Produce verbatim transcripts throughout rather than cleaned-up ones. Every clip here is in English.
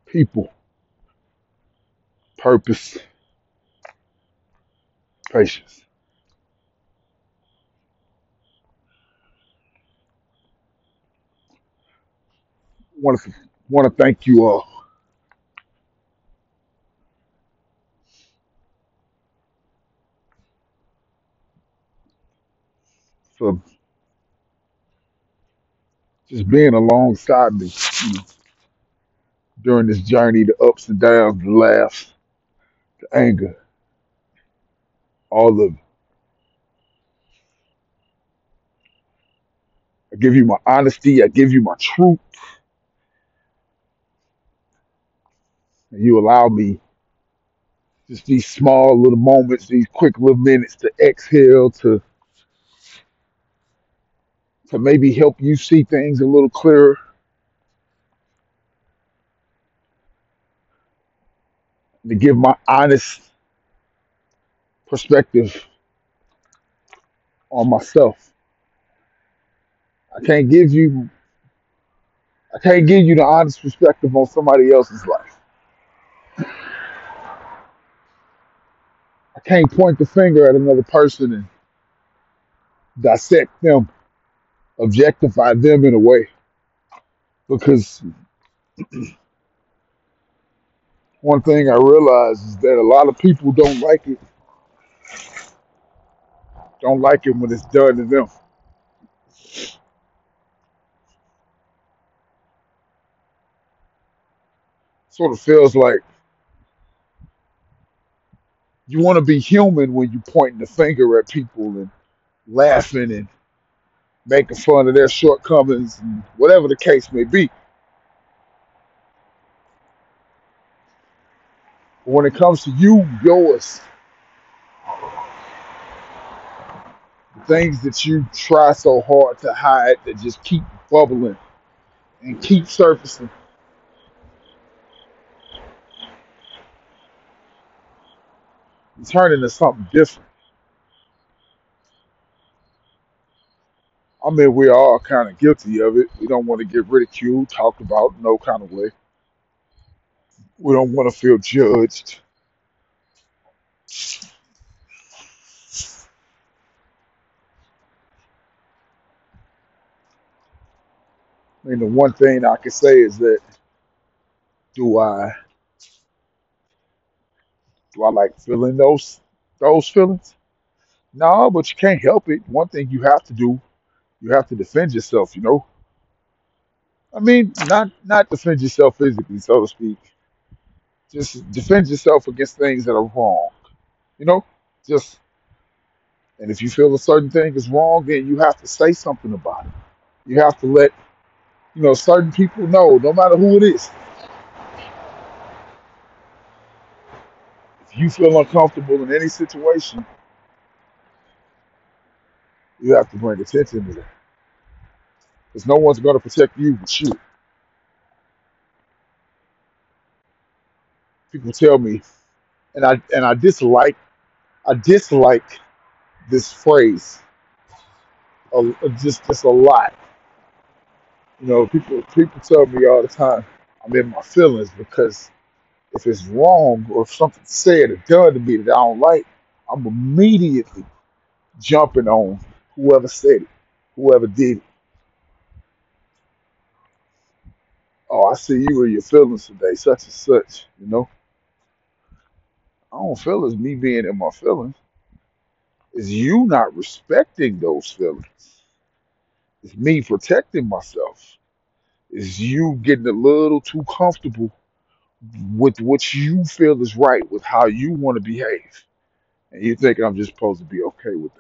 people, purpose, patience. Want to want to thank you all for just being alongside me, you know, during this journey, the ups and downs, the laughs, the anger, all of it. I give you my honesty, I give you my truth, and you allow me just these small little moments, these quick little minutes to exhale, to to maybe help you see things a little clearer, to give my honest perspective on myself. I can't give you I can't give you the honest perspective on somebody else's life. I can't point the finger at another person and dissect them, objectify them in a way. Because one thing I realize is that a lot of people don't like it, don't like it when it's done to them. Sort of feels like you want to be human when you pointing the finger at people and laughing and making fun of their shortcomings and whatever the case may be. But when it comes to you, yours, the things that you try so hard to hide that just keep bubbling and keep surfacing and turn into something different. I mean, we're all kind of guilty of it. We don't want to get ridiculed, talked about, no kind of way. We don't want to feel judged. I mean, the one thing I can say is that do I do I like feeling those those feelings? No, but you can't help it. One thing you have to do, you have to defend yourself. You know, I mean, not not defend yourself physically, so to speak. Just defend yourself against things that are wrong. You know, just and if you feel a certain thing is wrong, then you have to say something about it. You have to let you know certain people know, no matter who it is. If you feel uncomfortable in any situation, you have to bring attention to that. Because no one's going to protect you but you. People tell me, and I and I dislike I dislike this phrase a, just just a lot. You know, people people tell me all the time I'm in my feelings because if it's wrong or if something's said or done to me that I don't like, I'm immediately jumping on whoever said it, whoever did it. Oh, I see you in your feelings today, such and such. You know, I don't feel as me being in my feelings. Is you not respecting those feelings? It's me protecting myself. Is you getting a little too comfortable with what you feel is right, with how you want to behave, and you think I'm just supposed to be okay with that.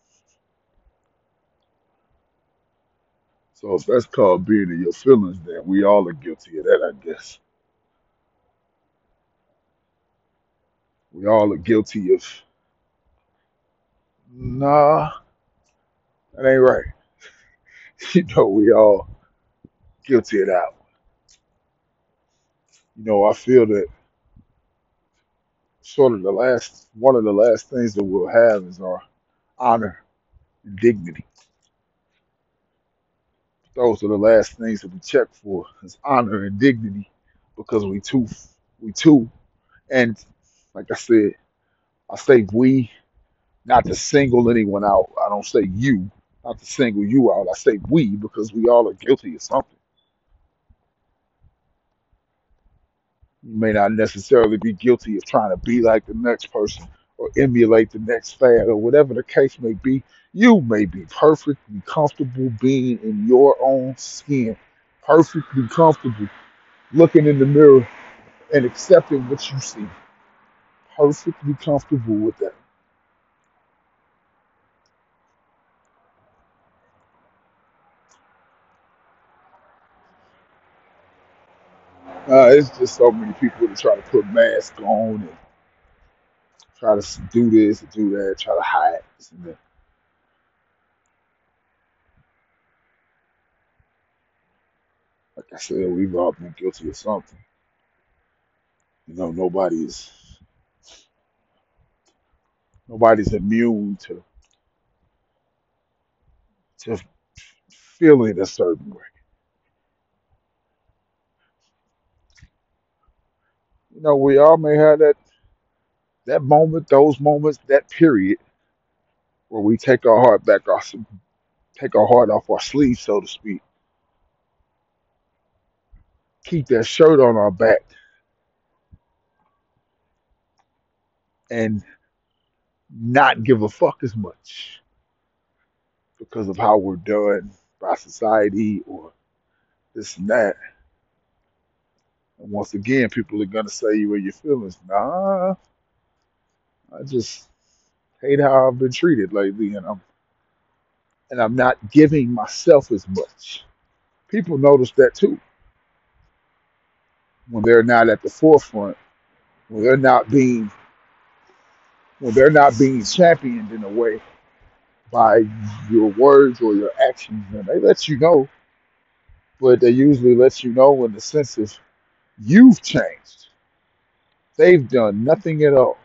So if that's called being in your feelings, then we all are guilty of that, I guess. We all are guilty of, nah, that ain't right. You know, we all guilty of that. You know, I feel that sort of the last, one of the last things that we'll have is our honor and dignity. Those are the last things that we check for is honor and dignity. because we too we too and like I said, I say we not to single anyone out. I don't say you, not to single you out. I say we because we all are guilty of something. You may not necessarily be guilty of trying to be like the next person or emulate the next fad or whatever the case may be. You may be perfectly comfortable being in your own skin, perfectly comfortable looking in the mirror and accepting what you see, perfectly comfortable with that. Uh, it's just so many people that try to put masks on and try to s- do this and do that, try to hide this and that. Like I said, we've all been guilty of something. You know, nobody's nobody's immune to to feeling a certain way. You know, we all may have that that moment, those moments, that period where we take our heart back off, take our heart off our sleeve, so to speak, keep that shirt on our back, and not give a fuck as much because of how we're done by society or this and that. And once again, people are gonna say you in your feelings. Nah, I just hate how I've been treated lately, and I'm and I'm not giving myself as much. People notice that too when they're not at the forefront, when they're not being when they're not being championed in a way by your words or your actions, and they let you know, but they usually let you know in the sense of you've changed. They've done nothing at all,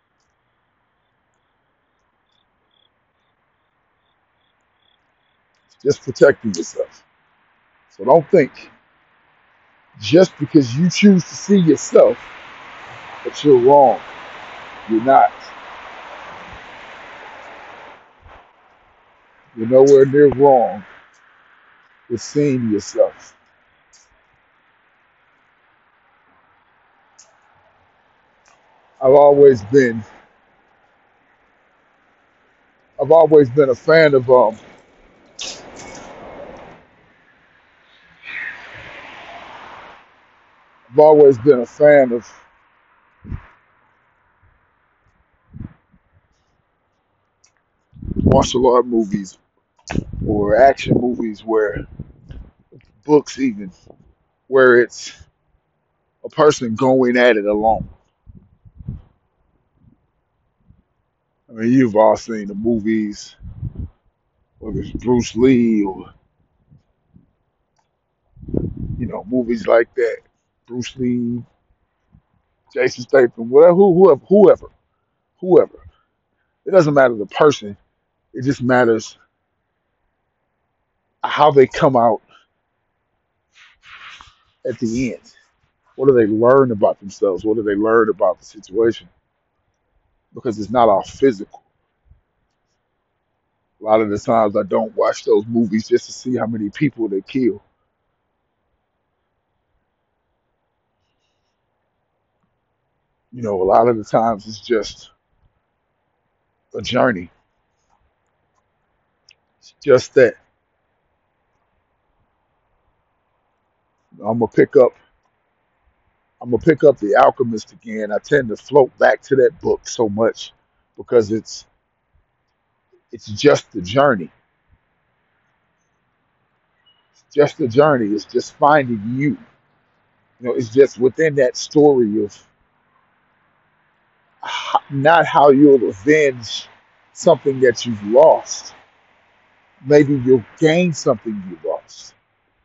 just protecting yourself. So don't think just because you choose to see yourself that you're wrong. You're not. You're nowhere near wrong with seeing yourself. I've always been I've always been a fan of um I've always been a fan of martial art movies or action movies where books even where it's a person going at it alone. I mean, you've all seen the movies, whether it's Bruce Lee or you know movies like that. Bruce Lee, Jason Statham, whatever, whoever, whoever, whoever. It doesn't matter the person. It just matters how they come out at the end. What do they learn about themselves? What do they learn about the situation? Because it's not all physical. A lot of the times I don't watch those movies just to see how many people they kill. You know, a lot of the times it's just a journey. It's just that I'm gonna pick up. I'm gonna pick up The Alchemist again. I tend to float back to that book so much because it's it's just the journey. It's just the journey. It's just finding you. You know, it's just within that story of h- not how you'll avenge something that you've lost. Maybe you'll gain something you lost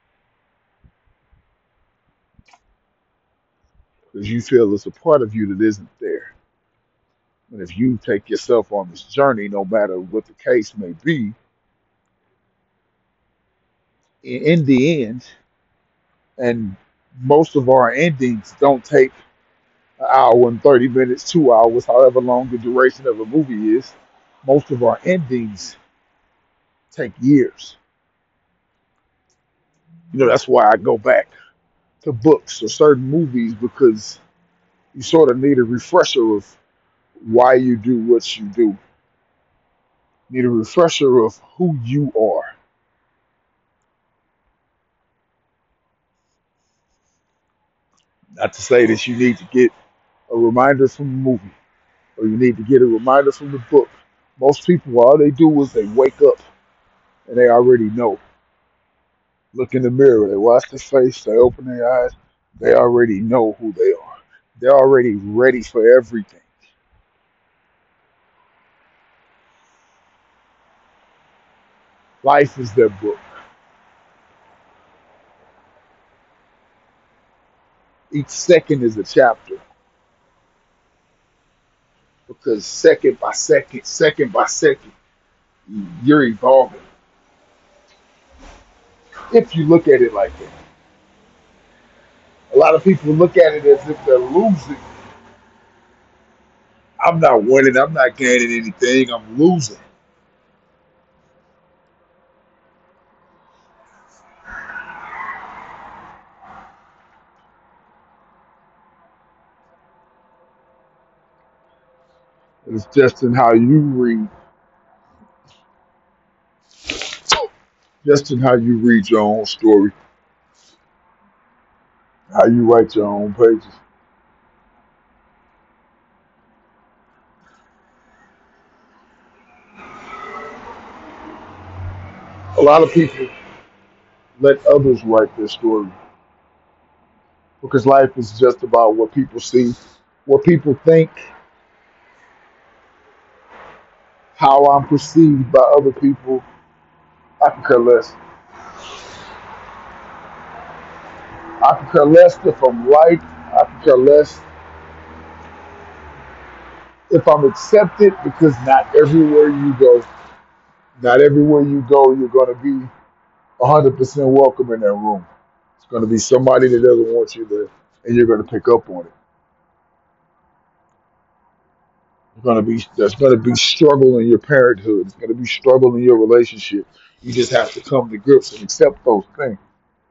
because you feel there's a part of you that isn't there. And if you take yourself on this journey, no matter what the case may be, in, in the end, and Most of our endings don't take an hour and thirty minutes, two hours, however long the duration of a movie is. Most of our endings take years. You know, that's why I go back to books or certain movies because you sort of need a refresher of why you do what you do. Need a refresher of who you are. Not to say that you need to get a reminder from the movie or you need to get a reminder from the book. Most people, all they do is they wake up and they already know. Look in the mirror, they wash their face, they open their eyes, they already know who they are. They're already ready for everything. Life is their book. Each second is a chapter because second by second, second by second, you're evolving. If you look at it like that, a lot of people look at it as if they're losing. I'm not winning, I'm not gaining anything, I'm losing. It's just in how you read, just in how you read your own story, how you write your own pages. A lot of people let others write their story because life is just about what people see, what people think, how I'm perceived by other people. I could care less. I could care less if I'm liked. I could care less if I'm accepted because not everywhere you go, not everywhere you go, you're going to be one hundred percent welcome in that room. It's going to be somebody that doesn't want you there, and you're going to pick up on it. It's going to be there's going to be struggle in your parenthood. It's going to be struggle in your relationship. You just have to come to grips and accept those things.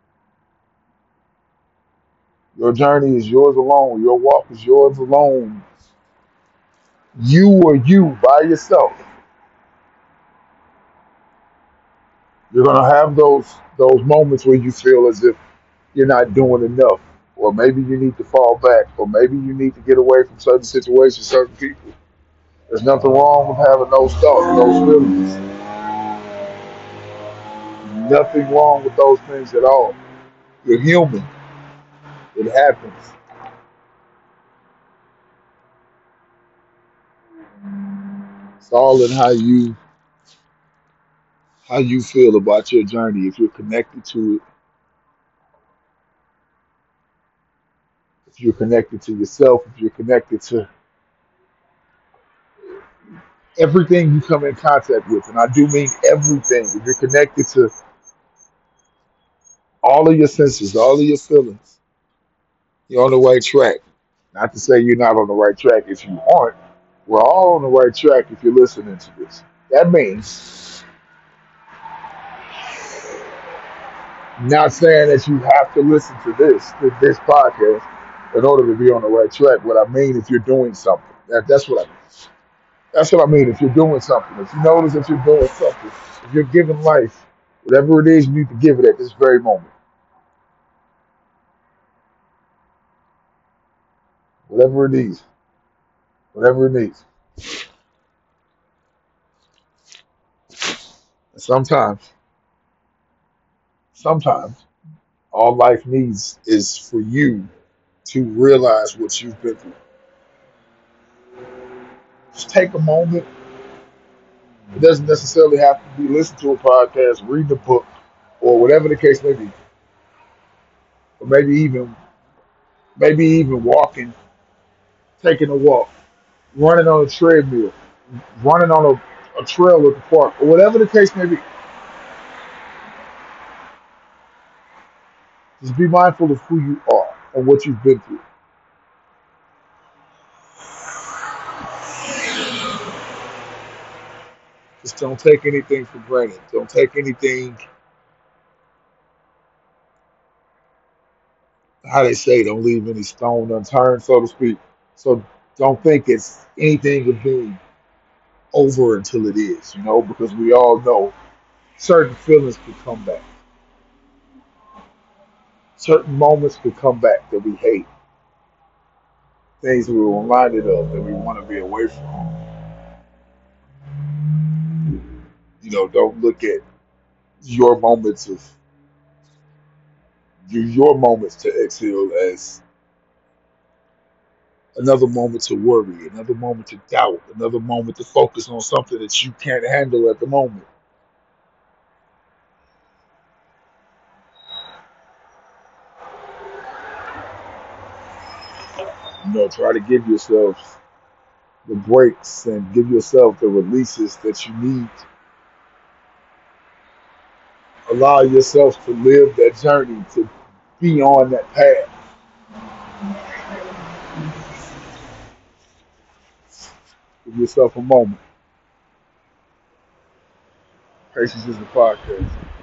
Your journey is yours alone. Your walk is yours alone. You or you by yourself. You're going to have those those moments where you feel as if you're not doing enough, or maybe you need to fall back, or maybe you need to get away from certain situations, certain people. There's nothing wrong with having those thoughts, those feelings. Nothing wrong with those things at all. You're human. It happens. It's all in how you how you feel about your journey. If you're connected to it, if you're connected to yourself, if you're connected to everything you come in contact with, and I do mean everything. If you're connected to all of your senses, all of your feelings, you're on the right track. Not to say you're not on the right track if you aren't. We're all on the right track if you're listening to this. That means not saying that you have to listen to this to this podcast in order to be on the right track. What I mean, if you're doing something, that, that's what I mean. That's what I mean. If you're doing something, if you notice that you're doing something, if you're giving life, whatever it is, you need to give it at this very moment. Whatever it is, whatever it needs. And sometimes, sometimes, all life needs is for you to realize what you've been through. Just take a moment. It doesn't necessarily have to be listen to a podcast, read the book, or whatever the case may be. Or maybe even maybe even walking, taking a walk, running on a treadmill, running on a, a trail at the park, or whatever the case may be. Just be mindful of who you are and what you've been through. Just don't take anything for granted. Don't take anything, how they say, don't leave any stone unturned, so to speak. So don't think it's anything of being over until it is, you know, because we all know certain feelings could come back. Certain moments could come back that we hate, things we were reminded of that we want to be away from. You know, don't look at your moments of your your moments to exhale as another moment to worry, another moment to doubt, another moment to focus on something that you can't handle at the moment. You know, try to give yourself the breaks and give yourself the releases that you need. Allow yourself to live that journey, to be on that path. Give yourself a moment. Patience is the podcast.